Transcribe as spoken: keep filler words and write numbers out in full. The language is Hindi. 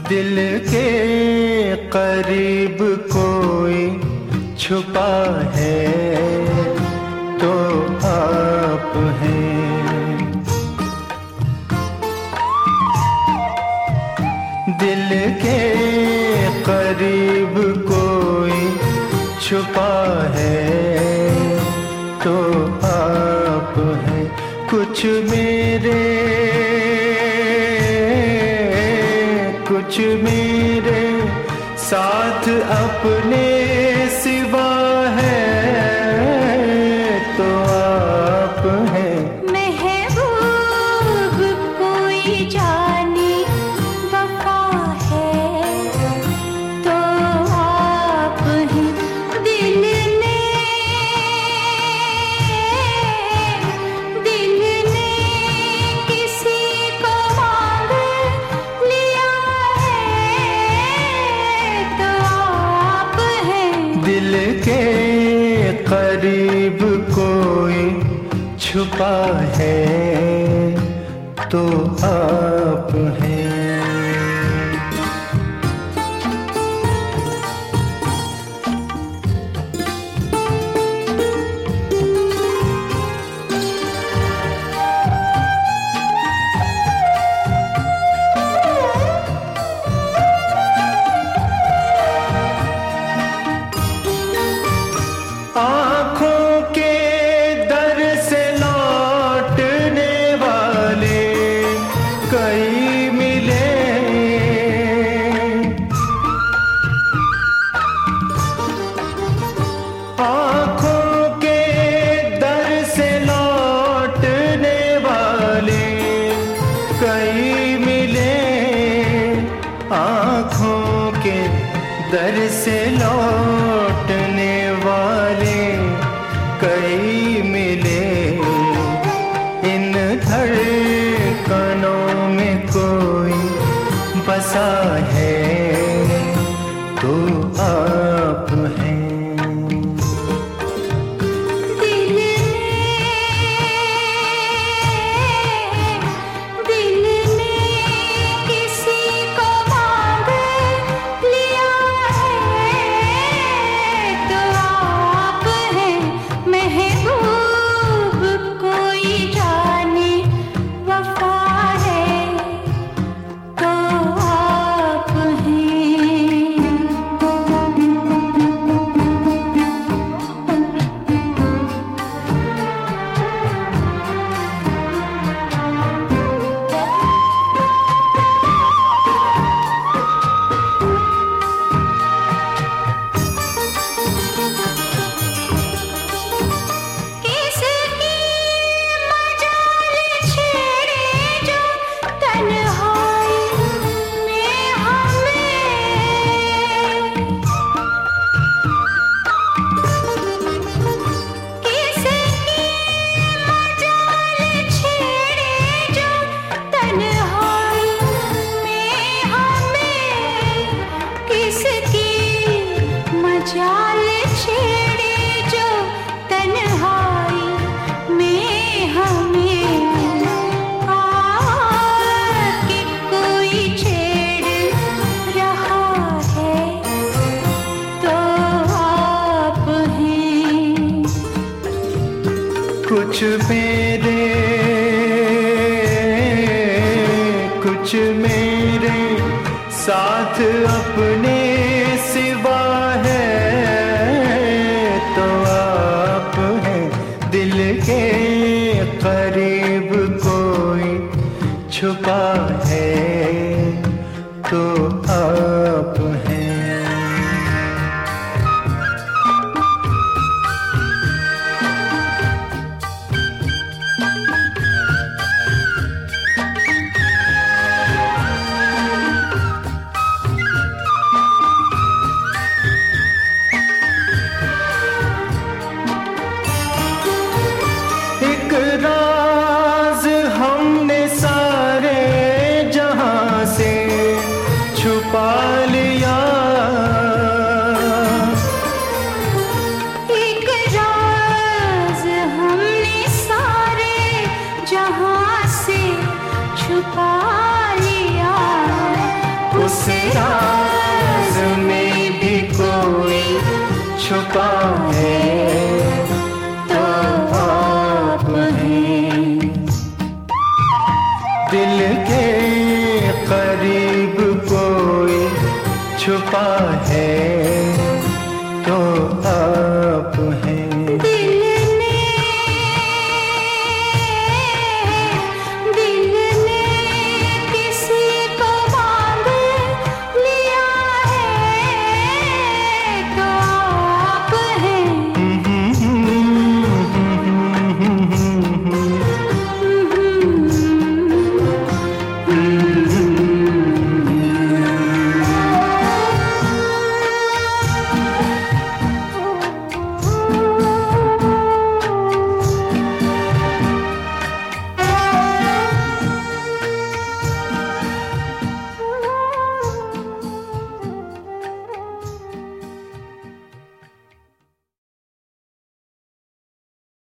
दिल के करीब कोई छुपा है तो आप हैं। दिल के करीब कोई छुपा है तो आप हैं। कुछ मेरे कुछ मेरे साथ अपने सिवा है तो आप हैं। महबूब कोई जाने वफा है तो आप हैं। दिल ने दिल ने किसी को मांग लिया तो आप हैं। दिल के करीब कोई छुपा है तो आप हैं। आँखों के दर से लौटने वाले कई मिले। आँखों के दर से लौटने वाले कई मिले। आँखों के दर से लौटने वाले कई मिले। इन धड़कनों में कोई बसा है तो आप हैं। दिल ने दिल ने किसी को मांग लिया है तो आप हैं। महबूब कोई जाने वफा है तो आप जाल छेड़े जो तन्हाई में हमें। आके कोई छेड़ रहा है तो आप हैं। कुछ मेरे कुछ मेरे साथ अपने सिवा है तो आप हैं। दिल के करीब कोई छुपा है तो आप हैं। एक राज हमने सारे जहां से छुपाया दिल के करीब कोई छुपा है तो आ